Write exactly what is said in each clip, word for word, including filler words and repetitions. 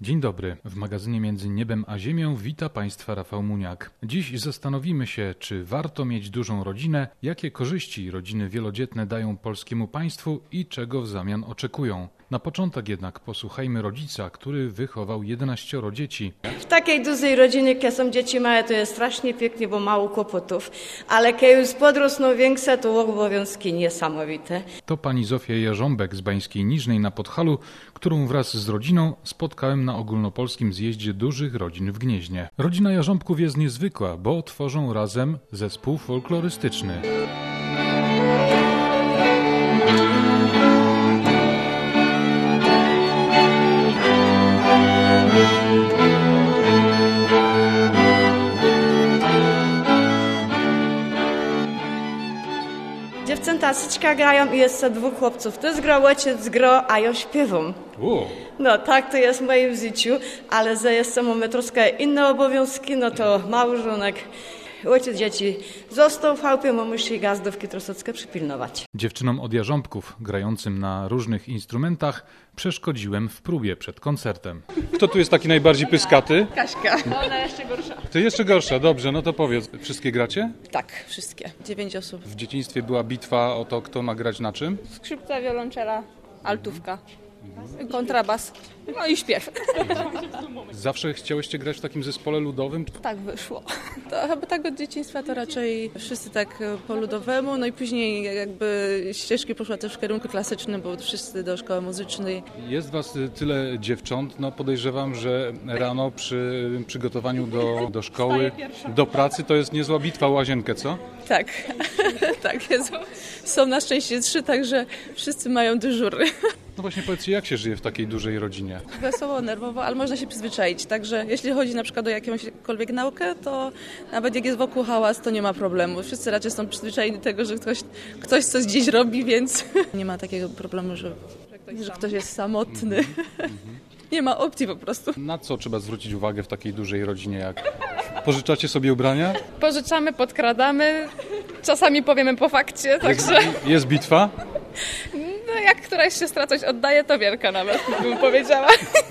Dzień dobry. W magazynie Między Niebem a Ziemią wita Państwa Rafał Muniak. Dziś zastanowimy się, czy warto mieć dużą rodzinę, jakie korzyści rodziny wielodzietne dają polskiemu państwu i czego w zamian oczekują. Na początek jednak posłuchajmy rodzica, który wychował jedenaścioro dzieci. W takiej dużej rodzinie, kiedy są dzieci małe, to jest strasznie pięknie, bo mało kłopotów. Ale kiedy już podrosną większe, to obowiązki niesamowite. To pani Zofia Jarząbek z Bańskiej Niżnej na Podhalu, którą wraz z rodziną spotkałem na ogólnopolskim zjeździe dużych rodzin w Gnieźnie. Rodzina Jarząbków jest niezwykła, bo tworzą razem zespół folklorystyczny. Dziewczęta syczka grają i jeszcze dwóch chłopców. To jest gra ojciec gro, a ja śpiewam. Wow. No tak to jest w moim życiu, ale że jeszcze mamy troszkę inne obowiązki, no to małżonek, ojciec dzieci został w chałupie, bo musi gazdówki troszeczkę przypilnować. Dziewczynom od Jarząbków, grającym na różnych instrumentach, przeszkodziłem w próbie przed koncertem. Kto tu jest taki najbardziej pyskaty? Kaśka. Ona jeszcze gorsza. To jeszcze gorsza, dobrze, no to powiedz. Wszystkie gracie? Tak, wszystkie. Dziewięć osób. W dzieciństwie była bitwa o to, kto ma grać na czym? Skrzypca, wiolonczela, altówka, kontrabas, no i śpiew. Zawsze chciałyście grać w takim zespole ludowym? Tak wyszło. To chyba tak od dzieciństwa to raczej wszyscy tak po ludowemu, no i później jakby ścieżki poszła też w kierunku klasycznym, bo wszyscy do szkoły muzycznej. Jest was tyle dziewcząt, no podejrzewam, że rano przy przygotowaniu do, do szkoły, do pracy to jest niezła bitwa o łazienkę, co? Tak, tak jest. Są na szczęście trzy, także wszyscy mają dyżury. No właśnie powiedzcie, jak się żyje w takiej dużej rodzinie? Wesoło, nerwowo, ale można się przyzwyczaić. Także jeśli chodzi na przykład o jakąśkolwiek naukę, to nawet jak jest wokół hałas, to nie ma problemu. Wszyscy raczej są przyzwyczajeni do tego, że ktoś, ktoś coś gdzieś robi, więc nie ma takiego problemu, że, że ktoś jest samotny. Nie ma opcji po prostu. Na co trzeba zwrócić uwagę w takiej dużej rodzinie? Jak pożyczacie sobie ubrania? Pożyczamy, podkradamy, czasami powiemy po fakcie, także... Jest, jest bitwa? No jak któraś siostra coś oddaje, to wielka nawet, bym powiedziała.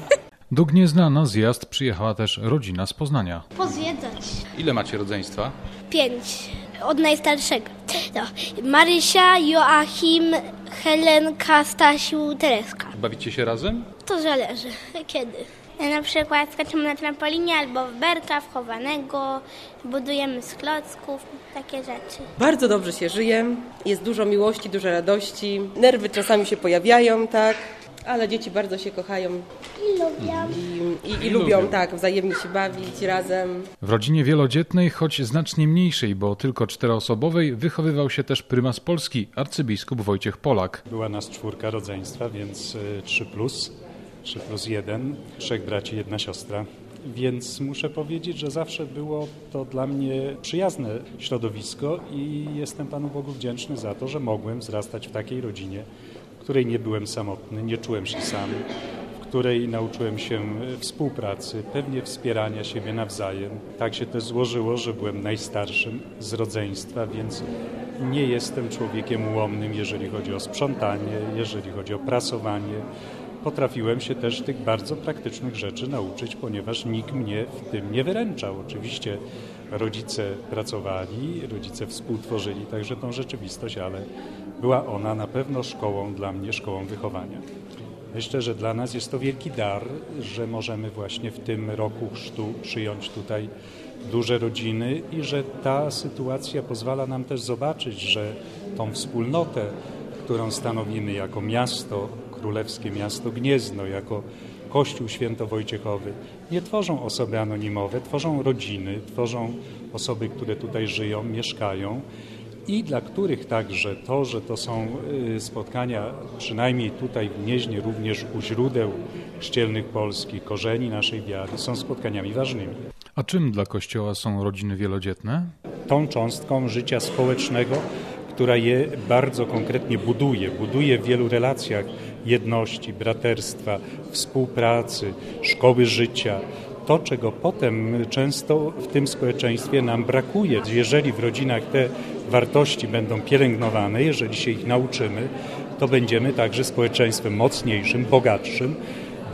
Do Gniezna na zjazd przyjechała też rodzina z Poznania. Pozwiedzać. Ile macie rodzeństwa? Pięć. Od najstarszego. No. Marysia, Joachim, Helenka, Stasiu, Tereska. Bawicie się razem? To zależy. Kiedy? Na przykład skaczemy na trampolinie albo w berka, w chowanego, budujemy z klocków, takie rzeczy. Bardzo dobrze się żyje, jest dużo miłości, dużo radości, nerwy czasami się pojawiają, tak, ale dzieci bardzo się kochają. I lubią. I, i, i lubią, tak, wzajemnie się bawić razem. W rodzinie wielodzietnej, choć znacznie mniejszej, bo tylko czteroosobowej, wychowywał się też prymas Polski, arcybiskup Wojciech Polak. Była nas czwórka rodzeństwa, więc trzy plus, trzy plus jeden, trzech braci, jedna siostra. Więc muszę powiedzieć, że zawsze było to dla mnie przyjazne środowisko i jestem Panu Bogu wdzięczny za to, że mogłem wzrastać w takiej rodzinie, w której nie byłem samotny, nie czułem się sam, w której nauczyłem się współpracy, pewnie wspierania siebie nawzajem. Tak się też złożyło, że byłem najstarszym z rodzeństwa, więc nie jestem człowiekiem ułomnym, jeżeli chodzi o sprzątanie, jeżeli chodzi o prasowanie. Potrafiłem się też tych bardzo praktycznych rzeczy nauczyć, ponieważ nikt mnie w tym nie wyręczał. Oczywiście rodzice pracowali, rodzice współtworzyli także tą rzeczywistość, ale była ona na pewno szkołą dla mnie, szkołą wychowania. Myślę, że dla nas jest to wielki dar, że możemy właśnie w tym roku chrztu przyjąć tutaj duże rodziny i że ta sytuacja pozwala nam też zobaczyć, że tą wspólnotę, którą stanowimy jako miasto, królewskie miasto Gniezno, jako Kościół Świętowojciechowy, nie tworzą osoby anonimowe, tworzą rodziny, tworzą osoby, które tutaj żyją, mieszkają i dla których także to, że to są spotkania, przynajmniej tutaj w Gnieźnie, również u źródeł chrzcielnych Polski, korzeni naszej wiary, są spotkaniami ważnymi. A czym dla Kościoła są rodziny wielodzietne? Tą cząstką życia społecznego, która je bardzo konkretnie buduje. Buduje w wielu relacjach jedności, braterstwa, współpracy, szkoły życia. To, czego potem często w tym społeczeństwie nam brakuje. Jeżeli w rodzinach te wartości będą pielęgnowane, jeżeli się ich nauczymy, to będziemy także społeczeństwem mocniejszym, bogatszym,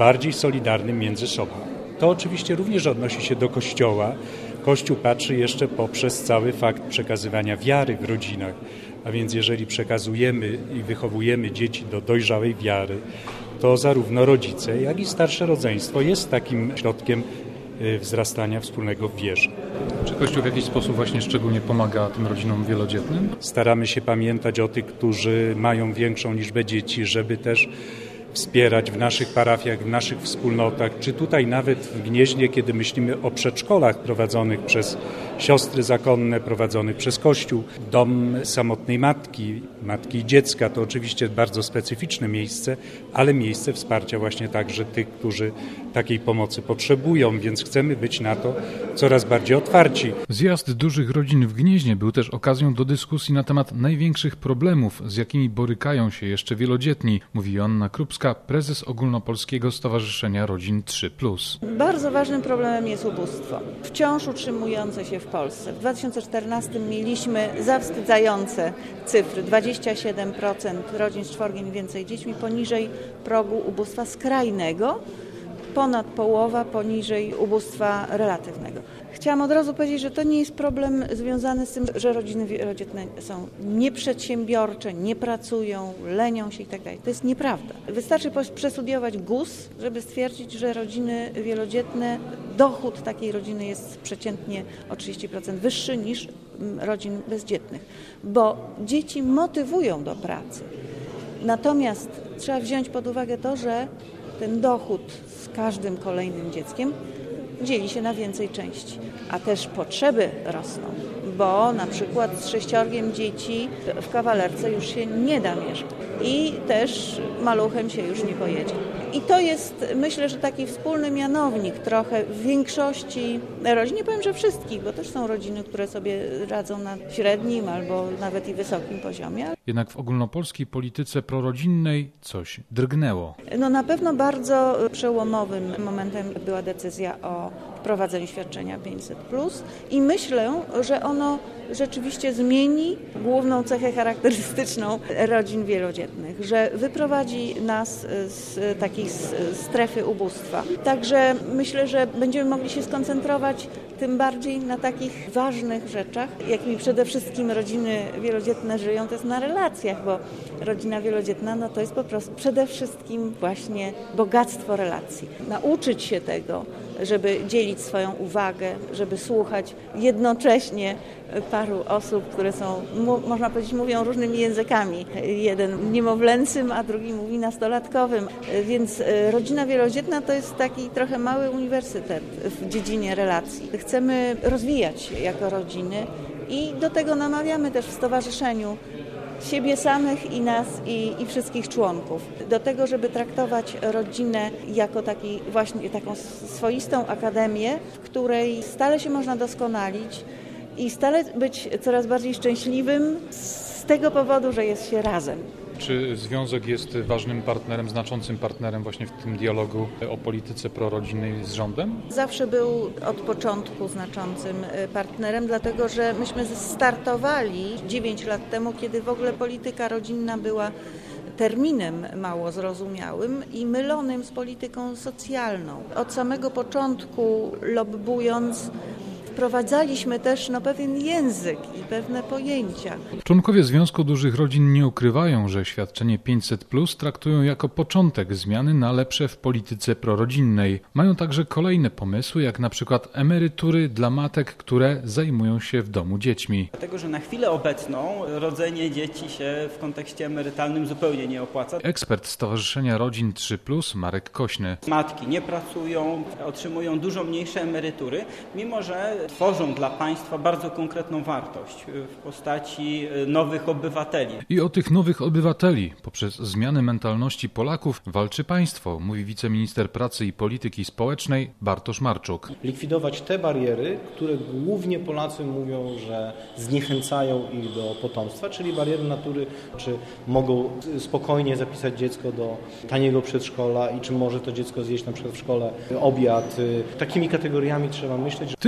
bardziej solidarnym między sobą. To oczywiście również odnosi się do Kościoła. Kościół patrzy jeszcze poprzez cały fakt przekazywania wiary w rodzinach. A więc jeżeli przekazujemy i wychowujemy dzieci do dojrzałej wiary, to zarówno rodzice, jak i starsze rodzeństwo jest takim środkiem wzrastania wspólnego w wierze. Czy Kościół w jakiś sposób właśnie szczególnie pomaga tym rodzinom wielodzietnym? Staramy się pamiętać o tych, którzy mają większą liczbę dzieci, żeby też wspierać w naszych parafiach, w naszych wspólnotach, czy tutaj nawet w Gnieźnie, kiedy myślimy o przedszkolach prowadzonych przez siostry zakonne, prowadzonych przez Kościół. Dom samotnej matki, matki i dziecka to oczywiście bardzo specyficzne miejsce, ale miejsce wsparcia właśnie także tych, którzy takiej pomocy potrzebują, więc chcemy być na to coraz bardziej otwarci. Zjazd dużych rodzin w Gnieźnie był też okazją do dyskusji na temat największych problemów, z jakimi borykają się jeszcze wielodzietni, mówi Joanna Krupska, prezes Ogólnopolskiego Stowarzyszenia Rodzin trzy plus. Bardzo ważnym problemem jest ubóstwo, wciąż utrzymujące się w Polsce. W dwa tysiące czternastym mieliśmy zawstydzające cyfry, dwadzieścia siedem procent rodzin z czworgiem i więcej dziećmi poniżej progu ubóstwa skrajnego, ponad połowa poniżej ubóstwa relatywnego. Chciałam od razu powiedzieć, że to nie jest problem związany z tym, że rodziny wielodzietne są nieprzedsiębiorcze, nie pracują, lenią się itd. To jest nieprawda. Wystarczy przestudiować G U S, żeby stwierdzić, że rodziny wielodzietne, dochód takiej rodziny jest przeciętnie o trzydzieści procent wyższy niż rodzin bezdzietnych, bo dzieci motywują do pracy. Natomiast trzeba wziąć pod uwagę to, że ten dochód z każdym kolejnym dzieckiem dzieli się na więcej części, a też potrzeby rosną, bo na przykład z sześciorgiem dzieci w kawalerce już się nie da mieszkać i też maluchem się już nie pojedzie. I to jest, myślę, że taki wspólny mianownik trochę w większości rodzin, nie powiem, że wszystkich, bo też są rodziny, które sobie radzą na średnim albo nawet i wysokim poziomie. Jednak w ogólnopolskiej polityce prorodzinnej coś drgnęło. No na pewno bardzo przełomowym momentem była decyzja o wprowadzeniu świadczenia pięćset plus i myślę, że ono rzeczywiście zmieni główną cechę charakterystyczną rodzin wielodzietnych, że wyprowadzi nas z takiej strefy ubóstwa. Także myślę, że będziemy mogli się skoncentrować tym bardziej na takich ważnych rzeczach, jakimi przede wszystkim rodziny wielodzietne żyją, to jest na relacjach, bo rodzina wielodzietna no to jest po prostu przede wszystkim właśnie bogactwo relacji. Nauczyć się tego, żeby dzielić swoją uwagę, żeby słuchać jednocześnie paru osób, które są, można powiedzieć, mówią różnymi językami. Jeden niemowlęcym, a drugi mówi nastolatkowym. Więc rodzina wielodzietna to jest taki trochę mały uniwersytet w dziedzinie relacji. Chcemy rozwijać się jako rodziny i do tego namawiamy też w stowarzyszeniu siebie samych i nas, i, i wszystkich członków. Do tego, żeby traktować rodzinę jako taki, właśnie taką swoistą akademię, w której stale się można doskonalić i stale być coraz bardziej szczęśliwym z tego powodu, że jest się razem. Czy związek jest ważnym partnerem, znaczącym partnerem właśnie w tym dialogu o polityce prorodzinnej z rządem? Zawsze był od początku znaczącym partnerem, dlatego że myśmy startowali dziewięć lat temu, kiedy w ogóle polityka rodzinna była terminem mało zrozumiałym i mylonym z polityką socjalną. Od samego początku lobbując wprowadzaliśmy też no, pewien język i pewne pojęcia. Członkowie Związku Dużych Rodzin nie ukrywają, że świadczenie pięćset plus traktują jako początek zmiany na lepsze w polityce prorodzinnej. Mają także kolejne pomysły, jak na przykład emerytury dla matek, które zajmują się w domu dziećmi. Dlatego, że na chwilę obecną rodzenie dzieci się w kontekście emerytalnym zupełnie nie opłaca. Ekspert Stowarzyszenia Rodzin trzy plus Marek Kośny. Matki nie pracują, otrzymują dużo mniejsze emerytury, mimo że tworzą dla państwa bardzo konkretną wartość w postaci nowych obywateli. I o tych nowych obywateli poprzez zmianę mentalności Polaków walczy państwo, mówi wiceminister pracy i polityki społecznej Bartosz Marczuk. Likwidować te bariery, które głównie Polacy mówią, że zniechęcają ich do potomstwa, czyli bariery natury, czy mogą spokojnie zapisać dziecko do taniego przedszkola i czy może to dziecko zjeść na przykład w szkole obiad. Takimi kategoriami trzeba myśleć. Tyle polityki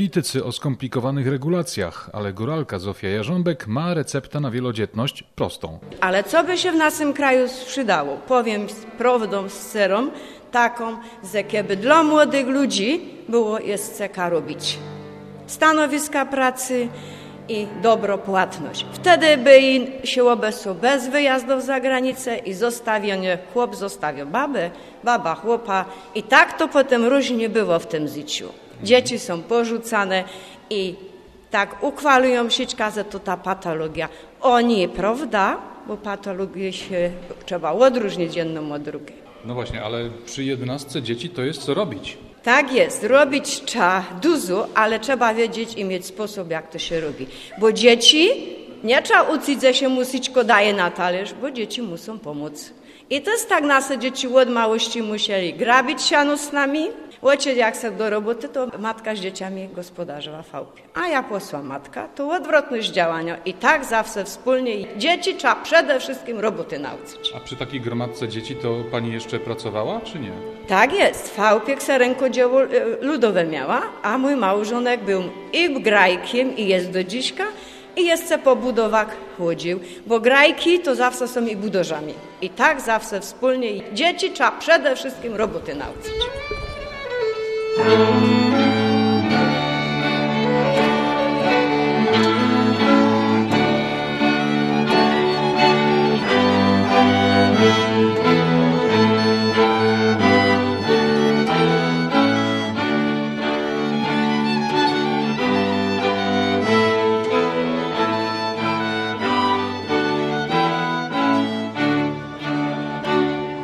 politycy o skomplikowanych regulacjach, ale góralka Zofia Jarząbek ma receptę na wielodzietność prostą. Ale co by się w naszym kraju przydało? Powiem prawdą szczerą, taką, że kiedy dla młodych ludzi było jeszcze co robić. Stanowiska pracy i dobropłatność. Wtedy by im się obeszło bez wyjazdów za granicę i zostawienie, chłop zostawił babę, baba chłopa i tak to potem różnie było w tym życiu. Dzieci są porzucane i tak uchwalują się, że to ta patologia. O nie, prawda? Bo patologię się trzeba odróżnić jedną od drugiej. No właśnie, ale przy jedenastce dzieci to jest co robić. Tak jest, robić trzeba dużo, ale trzeba wiedzieć i mieć sposób, jak to się robi. Bo dzieci nie trzeba uczyć, że się musiczko daje na talerz, bo dzieci muszą pomóc. I to jest tak, nasze dzieci od małości musieli grabić siano z nami. Ojciec jak szedł do roboty, to matka z dzieciami gospodarzyła w chałupie. A ja posła matka, to odwrotność działania. I tak zawsze wspólnie. Dzieci trzeba przede wszystkim roboty nauczyć. A przy takiej gromadce dzieci to pani jeszcze pracowała, czy nie? Tak jest. W chałupie rękodzieło ludowe miała, a mój małżonek był i grajkiem, i jest do dziśka, i jeszcze po budowach chodził, bo grajki to zawsze są i budożami. I tak zawsze wspólnie. Dzieci trzeba przede wszystkim roboty nauczyć.